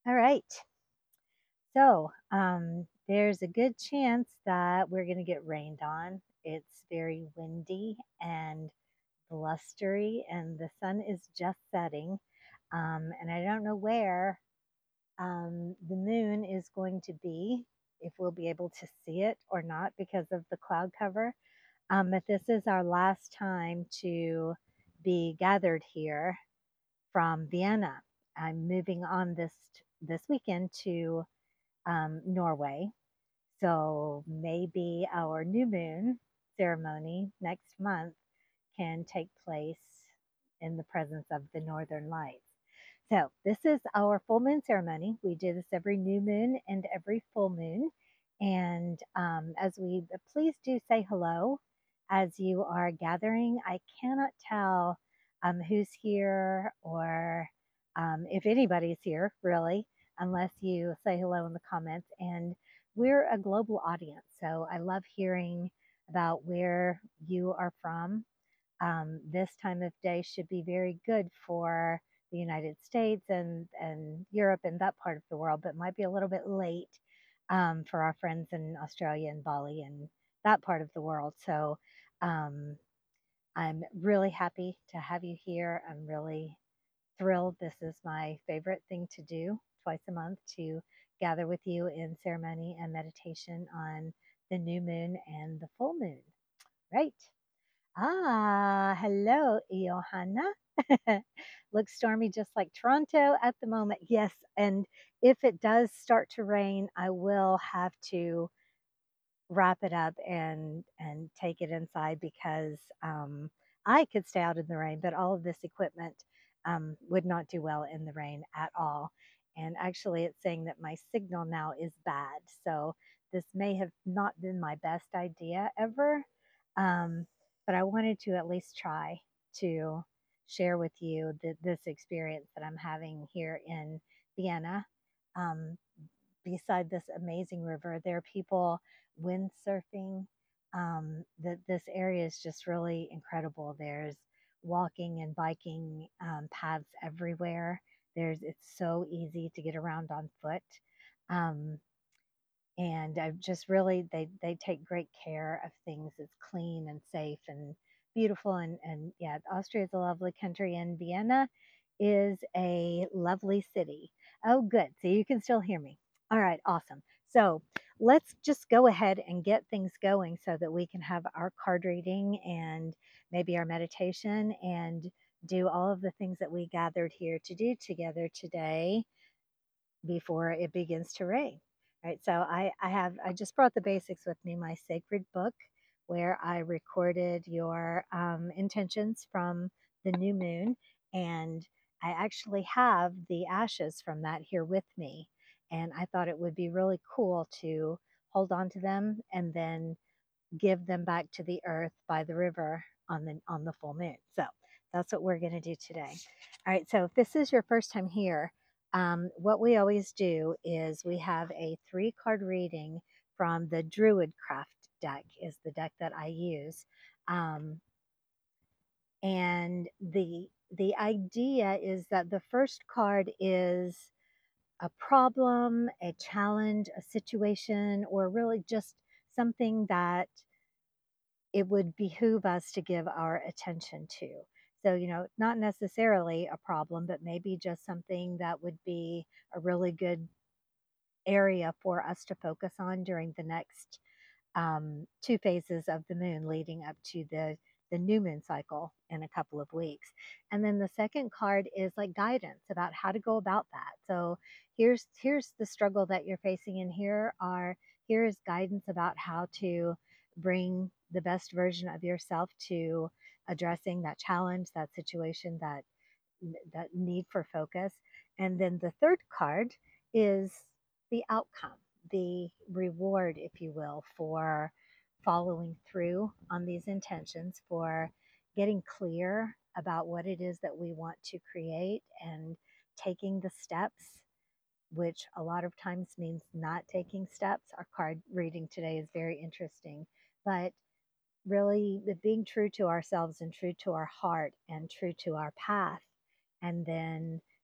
All right. There's a good chance that we're going to get rained on. It's very windy and blustery, and the sun is just setting. And I don't know where the moon is going to be, if we'll be able to see it or not because of the cloud cover. But this is our last time to be gathered here from Vienna. I'm moving on this weekend to Norway. So maybe our new moon ceremony next month can take place in the presence of the northern lights. So this is our full moon ceremony. We do this every new moon and every full moon. And as we please do say hello as you are gathering. I cannot tell who's here or if anybody's here really, unless you say hello in the comments. And we're a global audience, so I love hearing about where you are from. This time of day should be very good for the United States and Europe and that part of the world, but might be a little bit late for our friends in Australia and Bali and that part of the world. So um, I'm really happy to have you here. I'm really thrilled. This is my favorite thing to do twice a month, to gather with you in ceremony and meditation on the new moon and the full moon. Right. Hello, Johanna. Looks stormy just like Toronto at the moment. Yes, and if it does start to rain, I will have to wrap it up and take it inside because I could stay out in the rain, but all of this equipment would not do well in the rain at all. And actually, it's saying that my signal now is bad. So this may have not been my best idea ever, um, but I wanted to at least try to share with you this experience that I'm having here in Vienna. Um, Beside this amazing river, there are people windsurfing. This area is just really incredible. There's walking and biking paths everywhere. It's so easy to get around on foot. Um, and I just really they take great care of things. It's clean and safe and beautiful, and yeah, Austria is a lovely country, and Vienna is a lovely city. Oh, good. So you can still hear me. All right, awesome. So let's just go ahead and get things going so that we can have our card reading and maybe our meditation and do all of the things that we gathered here to do together today before it begins to rain. Right. So I just brought the basics with me, my sacred book, where I recorded your intentions from the new moon. And I actually have the ashes from that here with me. And I thought it would be really cool to hold on to them and then give them back to the earth by the river on the full moon. So that's what we're going to do today. All right. So if this is your first time here, what we always do is we have a 3 card reading from the Druidcraft deck, is the deck that I use, um, and the idea is that the first card is a problem, a challenge, a situation, or really just something that it would behoove us to give our attention to. So, not necessarily a problem, but maybe just something that would be a really good area for us to focus on during the next 2 phases of the moon leading up to the new moon cycle in a couple of weeks. And then the second card is like guidance about how to go about that. So here's the struggle that you're facing, and here is guidance about how to bring the best version of yourself to addressing that challenge, that situation, that need for focus. And then the third card is the outcome, the reward, if you will, for following through on these intentions, for getting clear about what it is that we want to create and taking the steps, which a lot of times means not taking steps. Our card reading today is very interesting, but really being true to ourselves and true to our heart and true to our path, and then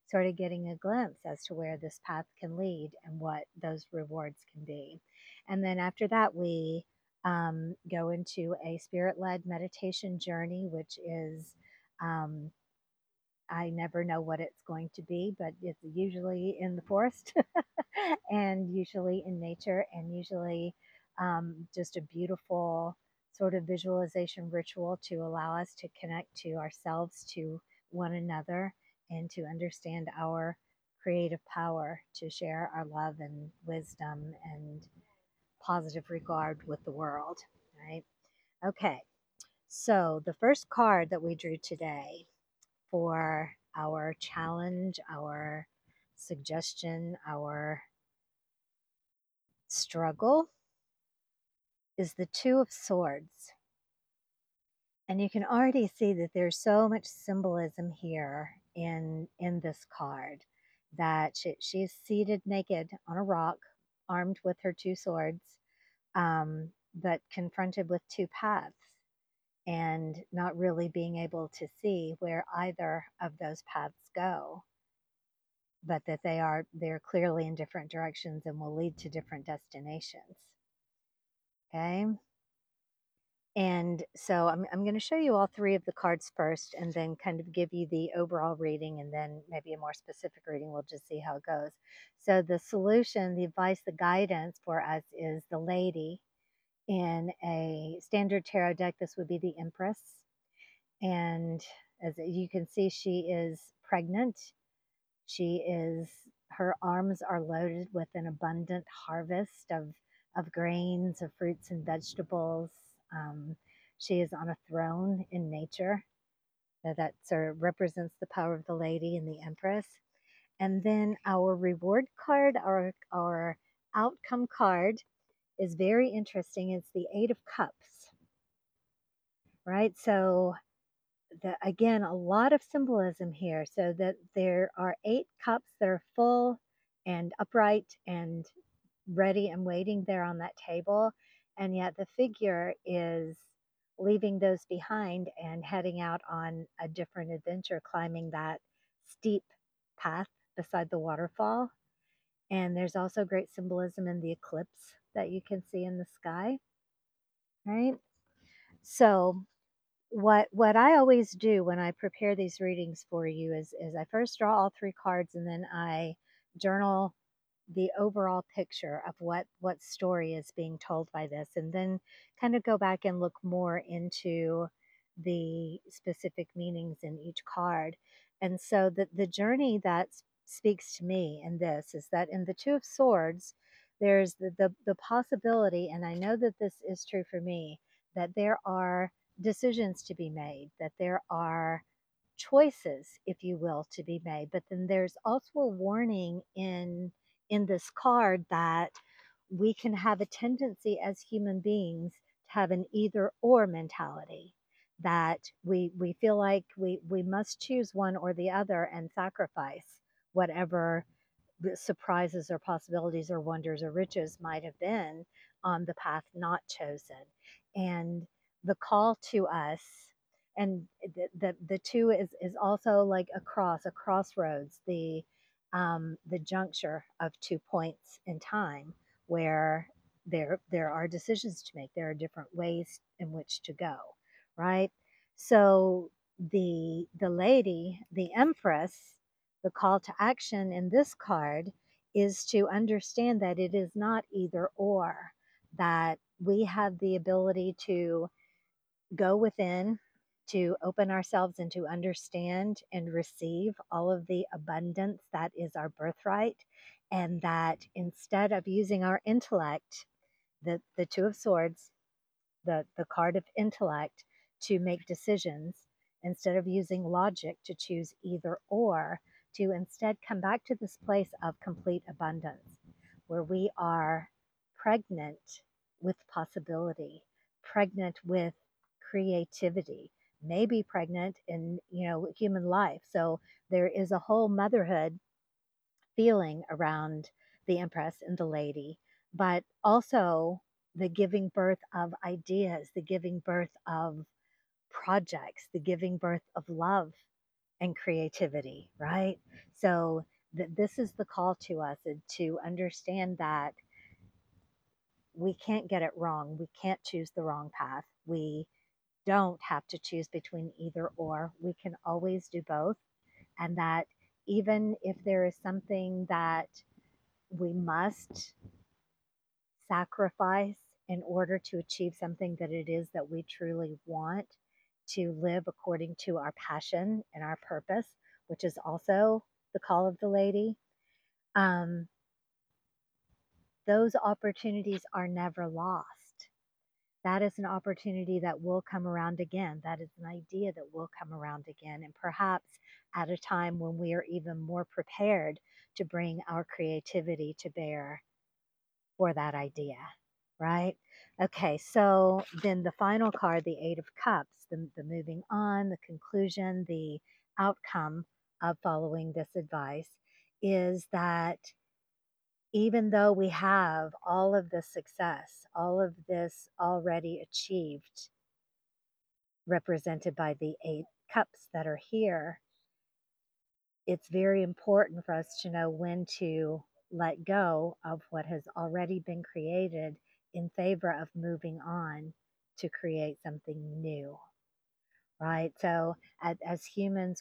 sort of getting a glimpse as to where this path can lead and what those rewards can be. And then after that, we go into a spirit led meditation journey, which is um, I never know what it's going to be, but it's usually in the forest and usually in nature and usually just a beautiful sort of visualization ritual to allow us to connect to ourselves, to one another, and to understand our creative power to share our love and wisdom and positive regard with the world, right? Okay, so the first card that we drew today for our challenge, our suggestion, our struggle is the Two of Swords. And you can already see that there's so much symbolism here in this card that she's seated naked on a rock, armed with her two swords, but confronted with two paths and not really being able to see where either of those paths go, but that they're clearly in different directions and will lead to different destinations. Okay. And so I'm going to show you all three of the cards first and then kind of give you the overall reading and then maybe a more specific reading. We'll just see how it goes. So the solution, the advice, the guidance for us is the Lady. In a standard tarot deck, this would be the Empress. And as you can see, she is pregnant. Her arms are loaded with an abundant harvest of grains, of fruits and vegetables. Um, she is on a throne in nature. That sort of represents the power of the Lady and the Empress. And then our reward card, our outcome card, is very interesting. It's the Eight of Cups, right? So again, a lot of symbolism here. So that there are 8 cups that are full and upright and ready and waiting there on that table. And yet the figure is leaving those behind and heading out on a different adventure, climbing that steep path beside the waterfall. And there's also great symbolism in the eclipse that you can see in the sky, right? So what I always do when I prepare these readings for you is I first draw all 3 cards and then I journal the overall picture of what story is being told by this, and then kind of go back and look more into the specific meanings in each card. And so the journey that speaks to me in this is that in the Two of Swords, there's the possibility, and I know that this is true for me, that there are decisions to be made, that there are choices, if you will, to be made. But then there's also a warning in this card that we can have a tendency as human beings to have an either or mentality, that we feel like we must choose one or the other and sacrifice whatever the surprises or possibilities or wonders or riches might have been on the path not chosen. And the call to us, and the two is also like a crossroads, the juncture of 2 points in time where there are decisions to make. There are different ways in which to go, right? So the Lady, the Empress, the call to action in this card is to understand that it is not either or, that we have the ability to go within, to open ourselves and to understand and receive all of the abundance that is our birthright. And that instead of using our intellect, the Two of Swords, the card of intellect, to make decisions, instead of using logic to choose either or, to instead come back to this place of complete abundance where we are pregnant with possibility, pregnant with creativity, maybe pregnant in human life. So there is a whole motherhood feeling around the Empress and the Lady, but also the giving birth of ideas, the giving birth of projects, the giving birth of love and creativity, right? So this is the call to us, to understand that we can't get it wrong. We can't choose the wrong path. We don't have to choose between either or. We can always do both. And that even if there is something that we must sacrifice in order to achieve something that it is that we truly want, to live according to our passion and our purpose, which is also the call of the lady, um, those opportunities are never lost. That is an opportunity that will come around again. That is an idea that will come around again. And perhaps at a time when we are even more prepared to bring our creativity to bear for that idea, right? Okay, so then the final card, the Eight of Cups, the moving on, the conclusion, the outcome of following this advice is that even though we have all of this success, all of this already achieved, represented by the Eight Cups that are here, it's very important for us to know when to let go of what has already been created in favor of moving on to create something new, right? So as humans,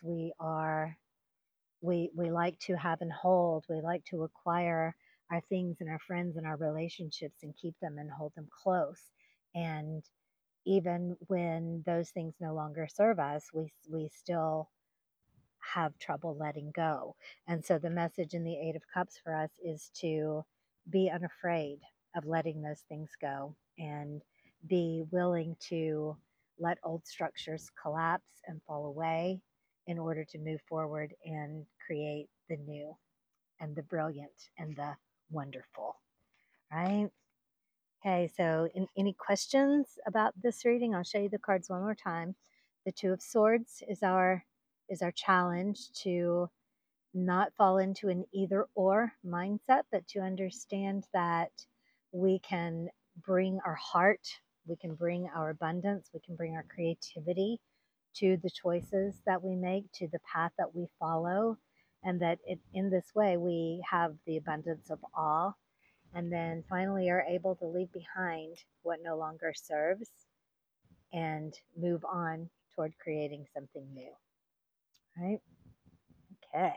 we like to have and hold, we like to acquire our things and our friends and our relationships and keep them and hold them close. And even when those things no longer serve us, we still have trouble letting go. And so the message in the Eight of Cups for us is to be unafraid of letting those things go and be willing to let old structures collapse and fall away in order to move forward and create the new and the brilliant and the wonderful, right? Okay, so any questions about this reading? I'll show you the cards one more time. The Two of Swords is our challenge to not fall into an either or mindset, but to understand that we can bring our heart, we can bring our abundance, we can bring our creativity to the choices that we make, to the path that we follow, and that in this way we have the abundance of all, and then finally are able to leave behind what no longer serves and move on toward creating something new. Right? Okay.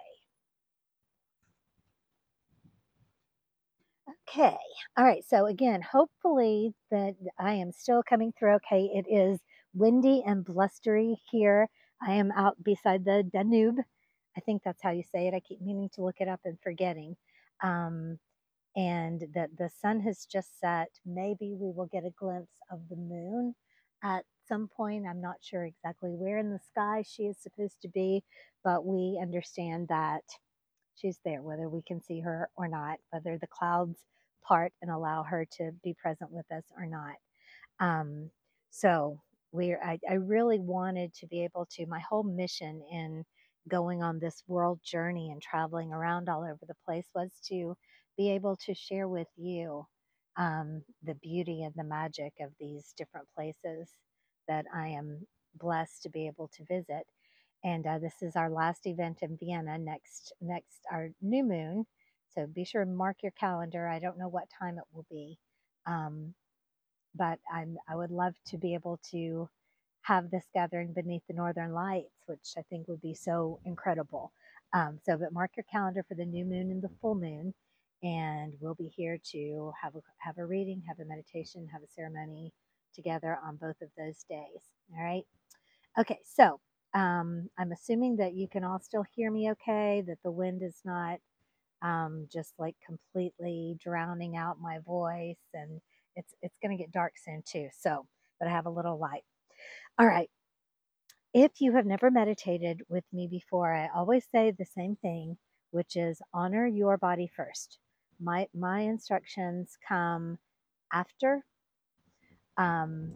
Okay. All right. So again, hopefully that I am still coming through okay. It is windy and blustery here. I am out beside the Danube. I think that's how you say it. I keep meaning to look it up and forgetting. Um, and that the sun has just set. Maybe we will get a glimpse of the moon at some point. I'm not sure exactly where in the sky she is supposed to be, but we understand that she's there, whether we can see her or not, whether the clouds part and allow her to be present with us or not. Um, so I really wanted to be able to, my whole mission in going on this world journey and traveling around all over the place was to be able to share with you the beauty and the magic of these different places that I am blessed to be able to visit. And this is our last event in Vienna next our new moon. So be sure to mark your calendar. I don't know what time it will be. Um, but I would love to be able to have this gathering beneath the northern lights, which I think would be so incredible. But mark your calendar for the new moon and the full moon, and we'll be here to have a reading, have a meditation, have a ceremony together on both of those days. All right. Okay. So I'm assuming that you can all still hear me okay, that the wind is not just like completely drowning out my voice, and it's going to get dark soon too. So, but I have a little light. All right. If you have never meditated with me before, I always say the same thing, which is honor your body first. My instructions come after um,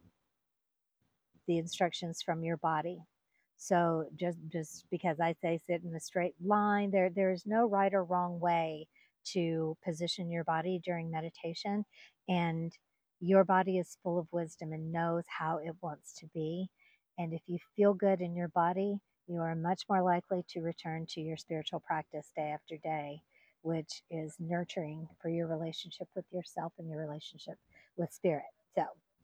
the instructions from your body. So just because I say sit in a straight line, there is no right or wrong way to position your body during meditation, and your body is full of wisdom and knows how it wants to be. And if you feel good in your body, you are much more likely to return to your spiritual practice day after day, which is nurturing for your relationship with yourself and your relationship with spirit. So,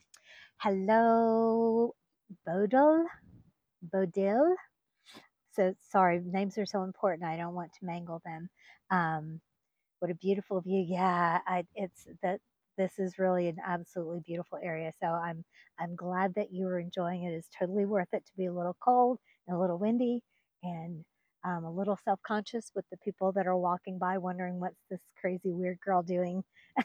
hello, Bodil. Bodil. So sorry, names are so important. I don't want to mangle them. Um, what a beautiful view. Yeah, it's that this is really an absolutely beautiful area. So I'm glad that you were enjoying it. It's totally worth it to be a little cold and a little windy and a little self-conscious with the people that are walking by wondering what's this crazy weird girl doing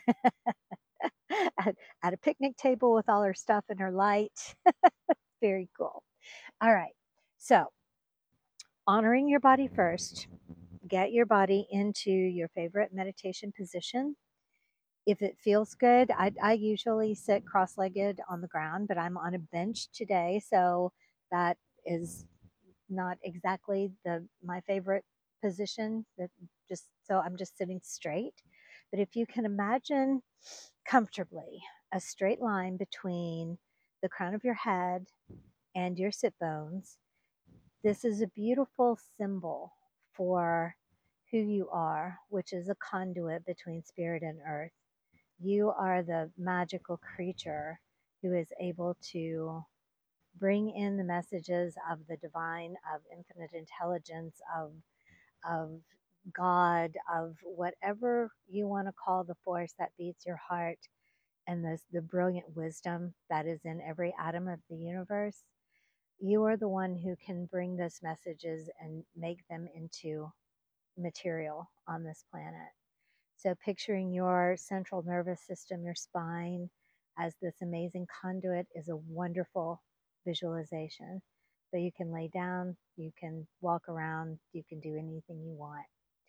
at a picnic table with all her stuff and her light. Very cool. All right. So honoring your body first, get your body into your favorite meditation position. If it feels good, I usually sit cross legged on the ground, but I'm on a bench today. So that is not exactly my favorite position. That just so I'm just sitting straight. But if you can imagine comfortably a straight line between the crown of your head and your sit bones, this is a beautiful symbol for who you are, which is a conduit between spirit and earth. You are the magical creature who is able to bring in the messages of the divine, of infinite intelligence, of God, of whatever you want to call the force that beats your heart, and the brilliant wisdom that is in every atom of the universe. You are the one who can bring those messages and make them into material on this planet. So, picturing your central nervous system, your spine, as this amazing conduit is a wonderful visualization. So, you can lay down, you can walk around, you can do anything you want.